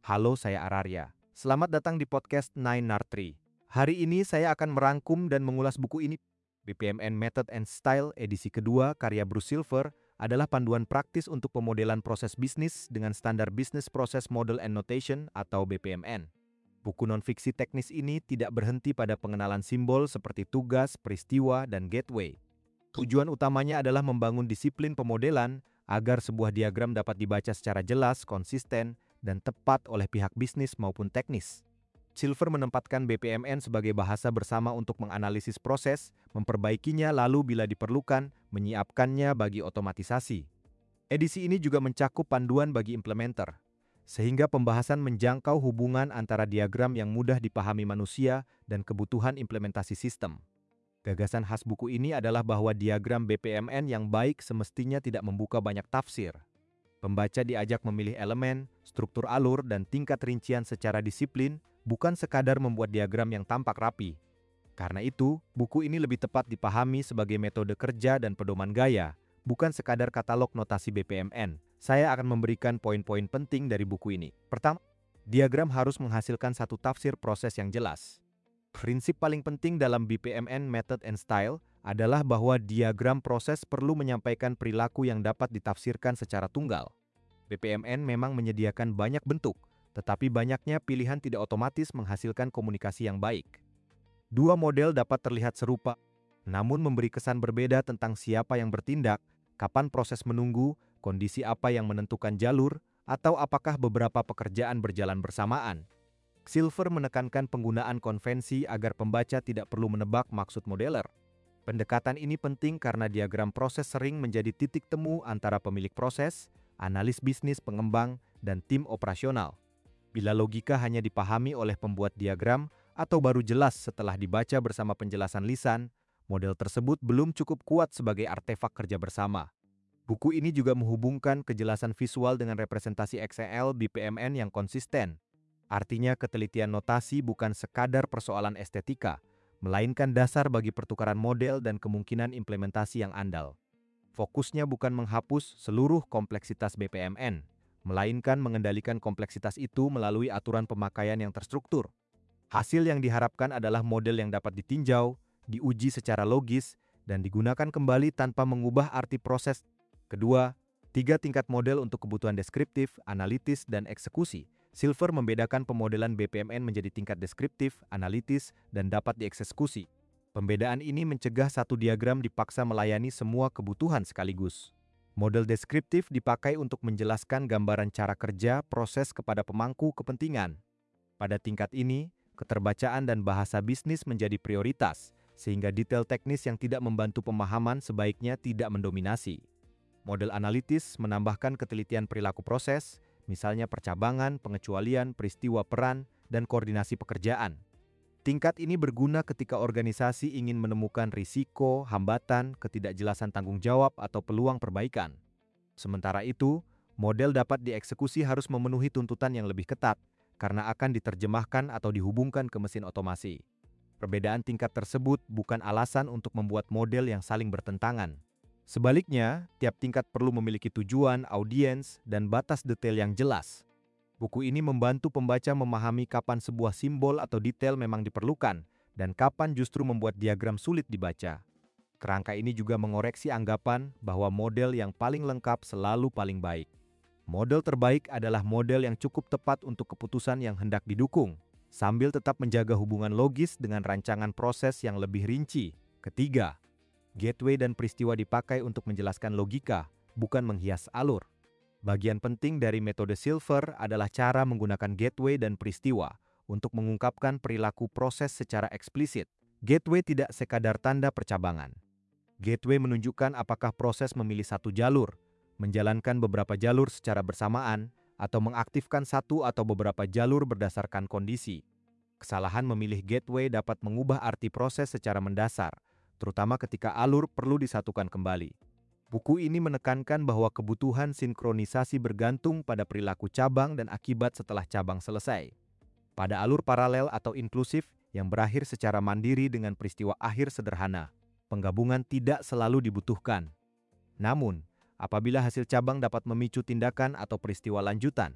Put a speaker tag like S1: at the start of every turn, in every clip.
S1: Halo, saya Ararya. Selamat datang di podcast Nine Art Tree. Hari ini saya akan merangkum dan mengulas buku ini. BPMN Method and Style edisi kedua karya Bruce Silver adalah panduan praktis untuk pemodelan proses bisnis dengan standar Business Process Model and Notation atau BPMN. Buku non-fiksi teknis ini tidak berhenti pada pengenalan simbol seperti tugas, peristiwa, dan gateway. Tujuan utamanya adalah membangun disiplin pemodelan agar sebuah diagram dapat dibaca secara jelas, konsisten, dan tepat oleh pihak bisnis maupun teknis. Silver menempatkan BPMN sebagai bahasa bersama untuk menganalisis proses, memperbaikinya lalu bila diperlukan, menyiapkannya bagi otomatisasi. Edisi ini juga mencakup panduan bagi implementer, sehingga pembahasan menjangkau hubungan antara diagram yang mudah dipahami manusia dan kebutuhan implementasi sistem. Gagasan khas buku ini adalah bahwa diagram BPMN yang baik semestinya tidak membuka banyak tafsir. Pembaca diajak memilih elemen, struktur alur, dan tingkat rincian secara disiplin, bukan sekadar membuat diagram yang tampak rapi. Karena itu, buku ini lebih tepat dipahami sebagai metode kerja dan pedoman gaya, bukan sekadar katalog notasi BPMN. Saya akan memberikan poin-poin penting dari buku ini. Pertama, diagram harus menghasilkan satu tafsir proses yang jelas. Prinsip paling penting dalam BPMN Method and Style adalah bahwa diagram proses perlu menyampaikan perilaku yang dapat ditafsirkan secara tunggal. BPMN memang menyediakan banyak bentuk, tetapi banyaknya pilihan tidak otomatis menghasilkan komunikasi yang baik. Dua model dapat terlihat serupa, namun memberi kesan berbeda tentang siapa yang bertindak, kapan proses menunggu, kondisi apa yang menentukan jalur, atau apakah beberapa pekerjaan berjalan bersamaan. Silver menekankan penggunaan konvensi agar pembaca tidak perlu menebak maksud modeler. Pendekatan ini penting karena diagram proses sering menjadi titik temu antara pemilik proses, analis bisnis pengembang, dan tim operasional. Bila logika hanya dipahami oleh pembuat diagram atau baru jelas setelah dibaca bersama penjelasan lisan, model tersebut belum cukup kuat sebagai artefak kerja bersama. Buku ini juga menghubungkan kejelasan visual dengan representasi XML BPMN yang konsisten. Artinya ketelitian notasi bukan sekadar persoalan estetika, melainkan dasar bagi pertukaran model dan kemungkinan implementasi yang andal. Fokusnya bukan menghapus seluruh kompleksitas BPMN, melainkan mengendalikan kompleksitas itu melalui aturan pemakaian yang terstruktur. Hasil yang diharapkan adalah model yang dapat ditinjau, diuji secara logis, dan digunakan kembali tanpa mengubah arti proses. Kedua, 3 tingkat model untuk kebutuhan deskriptif, analitis, dan eksekusi. Silver membedakan pemodelan BPMN menjadi tingkat deskriptif, analitis, dan dapat dieksekusi. Pembedaan ini mencegah satu diagram dipaksa melayani semua kebutuhan sekaligus. Model deskriptif dipakai untuk menjelaskan gambaran cara kerja proses kepada pemangku kepentingan. Pada tingkat ini, keterbacaan dan bahasa bisnis menjadi prioritas, sehingga detail teknis yang tidak membantu pemahaman sebaiknya tidak mendominasi. Model analitis menambahkan ketelitian perilaku proses, misalnya percabangan, pengecualian, peristiwa peran, dan koordinasi pekerjaan. Tingkat ini berguna ketika organisasi ingin menemukan risiko, hambatan, ketidakjelasan tanggung jawab, atau peluang perbaikan. Sementara itu, model dapat dieksekusi harus memenuhi tuntutan yang lebih ketat, karena akan diterjemahkan atau dihubungkan ke mesin otomasi. Perbedaan tingkat tersebut bukan alasan untuk membuat model yang saling bertentangan. Sebaliknya, tiap tingkat perlu memiliki tujuan, audiens, dan batas detail yang jelas. Buku ini membantu pembaca memahami kapan sebuah simbol atau detail memang diperlukan, dan kapan justru membuat diagram sulit dibaca. Kerangka ini juga mengoreksi anggapan bahwa model yang paling lengkap selalu paling baik. Model terbaik adalah model yang cukup tepat untuk keputusan yang hendak didukung, sambil tetap menjaga hubungan logis dengan rancangan proses yang lebih rinci. Ketiga, gateway dan peristiwa dipakai untuk menjelaskan logika, bukan menghias alur. Bagian penting dari metode Silver adalah cara menggunakan gateway dan peristiwa untuk mengungkapkan perilaku proses secara eksplisit. Gateway tidak sekadar tanda percabangan. Gateway menunjukkan apakah proses memilih satu jalur, menjalankan beberapa jalur secara bersamaan, atau mengaktifkan satu atau beberapa jalur berdasarkan kondisi. Kesalahan memilih gateway dapat mengubah arti proses secara mendasar, terutama ketika alur perlu disatukan kembali. Buku ini menekankan bahwa kebutuhan sinkronisasi bergantung pada perilaku cabang dan akibat setelah cabang selesai. Pada alur paralel atau inklusif yang berakhir secara mandiri dengan peristiwa akhir sederhana, penggabungan tidak selalu dibutuhkan. Namun, apabila hasil cabang dapat memicu tindakan atau peristiwa lanjutan,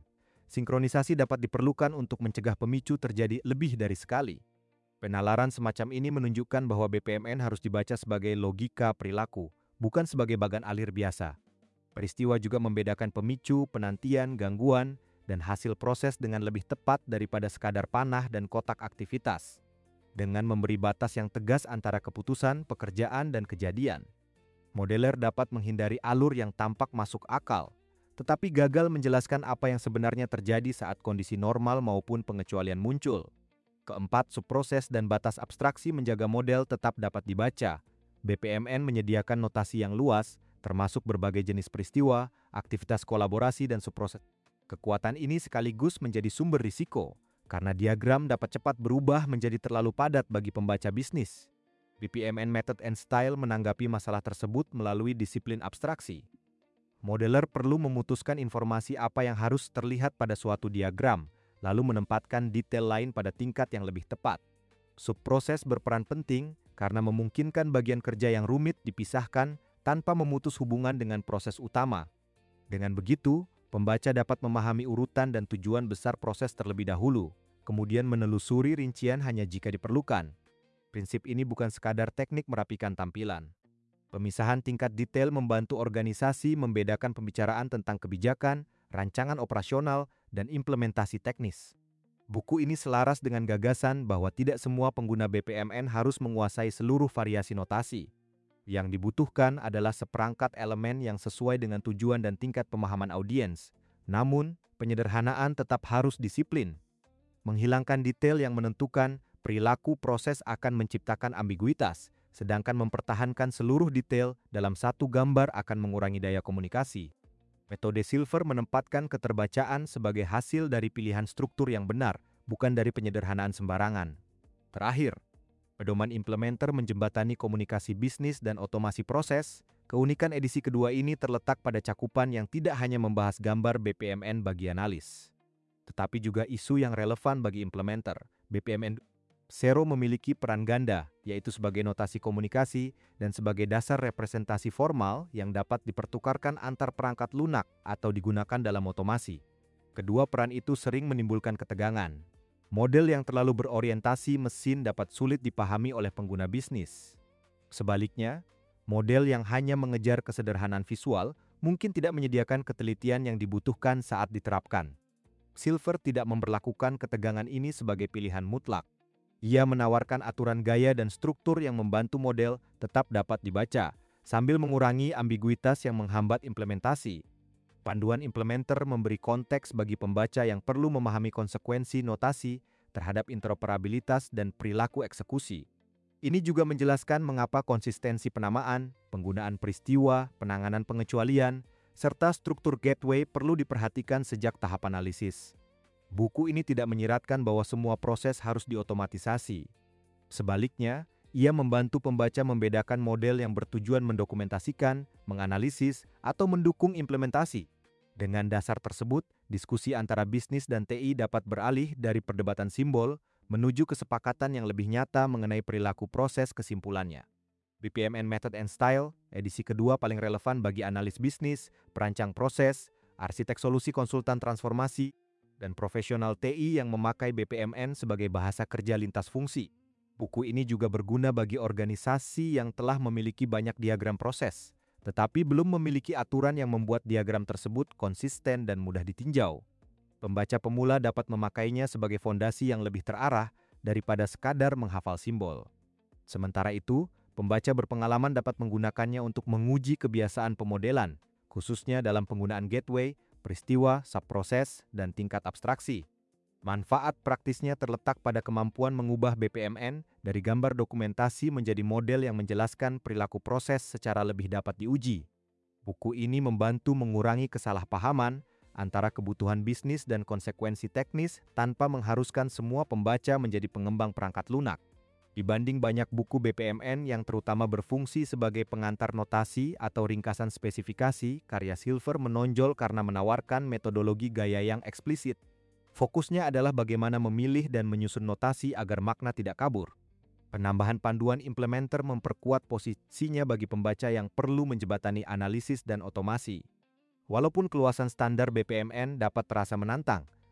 S1: Sinkronisasi dapat diperlukan untuk mencegah pemicu terjadi lebih dari sekali. Penalaran semacam ini menunjukkan bahwa BPMN harus dibaca sebagai logika perilaku, bukan sebagai bagan alir biasa. Peristiwa juga membedakan pemicu, penantian, gangguan, dan hasil proses dengan lebih tepat daripada sekadar panah dan kotak aktivitas. Dengan memberi batas yang tegas antara keputusan, pekerjaan, dan kejadian, modeler dapat menghindari alur yang tampak masuk akal, tetapi gagal menjelaskan apa yang sebenarnya terjadi saat kondisi normal maupun pengecualian muncul. Keempat, subproses dan batas abstraksi menjaga model tetap dapat dibaca. BPMN menyediakan notasi yang luas, termasuk berbagai jenis peristiwa, aktivitas kolaborasi, dan subproses. Kekuatan ini sekaligus menjadi sumber risiko, karena diagram dapat cepat berubah menjadi terlalu padat bagi pembaca bisnis. BPMN Method and Style menanggapi masalah tersebut melalui disiplin abstraksi. Modeler perlu memutuskan informasi apa yang harus terlihat pada suatu diagram, lalu menempatkan detail lain pada tingkat yang lebih tepat. Subproses berperan penting karena memungkinkan bagian kerja yang rumit dipisahkan tanpa memutus hubungan dengan proses utama. Dengan begitu, pembaca dapat memahami urutan dan tujuan besar proses terlebih dahulu, kemudian menelusuri rincian hanya jika diperlukan. Prinsip ini bukan sekadar teknik merapikan tampilan. Pemisahan tingkat detail membantu organisasi membedakan pembicaraan tentang kebijakan, rancangan operasional, dan implementasi teknis. Buku ini selaras dengan gagasan bahwa tidak semua pengguna BPMN harus menguasai seluruh variasi notasi. Yang dibutuhkan adalah seperangkat elemen yang sesuai dengan tujuan dan tingkat pemahaman audiens. Namun, penyederhanaan tetap harus disiplin. Menghilangkan detail yang menentukan perilaku proses akan menciptakan ambiguitas, sedangkan mempertahankan seluruh detail dalam satu gambar akan mengurangi daya komunikasi. Metode Silver menempatkan keterbacaan sebagai hasil dari pilihan struktur yang benar, bukan dari penyederhanaan sembarangan. Terakhir, pedoman implementer menjembatani komunikasi bisnis dan otomasi proses. Keunikan edisi kedua ini terletak pada cakupan yang tidak hanya membahas gambar BPMN bagi analis, tetapi juga isu yang relevan bagi implementer. BPMN Zero memiliki peran ganda, yaitu sebagai notasi komunikasi dan sebagai dasar representasi formal yang dapat dipertukarkan antar perangkat lunak atau digunakan dalam otomasi. Kedua peran itu sering menimbulkan ketegangan. Model yang terlalu berorientasi mesin dapat sulit dipahami oleh pengguna bisnis. Sebaliknya, model yang hanya mengejar kesederhanaan visual mungkin tidak menyediakan ketelitian yang dibutuhkan saat diterapkan. Silver tidak memperlakukan ketegangan ini sebagai pilihan mutlak. Ia menawarkan aturan gaya dan struktur yang membantu model tetap dapat dibaca, sambil mengurangi ambiguitas yang menghambat implementasi. Panduan implementer memberi konteks bagi pembaca yang perlu memahami konsekuensi notasi terhadap interoperabilitas dan perilaku eksekusi. Ini juga menjelaskan mengapa konsistensi penamaan, penggunaan peristiwa, penanganan pengecualian, serta struktur gateway perlu diperhatikan sejak tahap analisis. Buku ini tidak menyiratkan bahwa semua proses harus diotomatisasi. Sebaliknya, ia membantu pembaca membedakan model yang bertujuan mendokumentasikan, menganalisis, atau mendukung implementasi. Dengan dasar tersebut, diskusi antara bisnis dan TI dapat beralih dari perdebatan simbol menuju kesepakatan yang lebih nyata mengenai perilaku proses kesimpulannya. BPMN Method and Style, edisi kedua paling relevan bagi analis bisnis, perancang proses, arsitek solusi konsultan transformasi, dan profesional TI yang memakai BPMN sebagai bahasa kerja lintas fungsi. Buku ini juga berguna bagi organisasi yang telah memiliki banyak diagram proses, tetapi belum memiliki aturan yang membuat diagram tersebut konsisten dan mudah ditinjau. Pembaca pemula dapat memakainya sebagai fondasi yang lebih terarah daripada sekadar menghafal simbol. Sementara itu, pembaca berpengalaman dapat menggunakannya untuk menguji kebiasaan pemodelan, khususnya dalam penggunaan gateway, peristiwa, subproses, dan tingkat abstraksi. Manfaat praktisnya terletak pada kemampuan mengubah BPMN dari gambar dokumentasi menjadi model yang menjelaskan perilaku proses secara lebih dapat diuji. Buku ini membantu mengurangi kesalahpahaman antara kebutuhan bisnis dan konsekuensi teknis tanpa mengharuskan semua pembaca menjadi pengembang perangkat lunak. Dibanding banyak buku BPMN yang terutama berfungsi sebagai pengantar notasi atau ringkasan spesifikasi, karya Silver menonjol karena menawarkan metodologi gaya yang eksplisit. Fokusnya adalah bagaimana memilih dan menyusun notasi agar makna tidak kabur. Penambahan panduan implementer memperkuat posisinya bagi pembaca yang perlu menjembatani analisis dan otomasi. Walaupun keluasan standar BPMN dapat terasa menantang,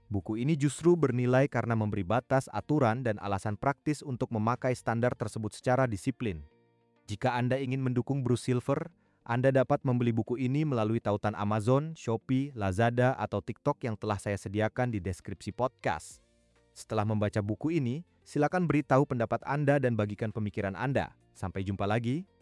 S1: Buku ini justru bernilai karena memberi batas, aturan, dan alasan praktis untuk memakai standar tersebut secara disiplin. Jika Anda ingin mendukung Bruce Silver, Anda dapat membeli buku ini melalui tautan Amazon, Shopee, Lazada, atau TikTok yang telah saya sediakan di deskripsi podcast. Setelah membaca buku ini, silakan beritahu pendapat Anda dan bagikan pemikiran Anda. Sampai jumpa lagi.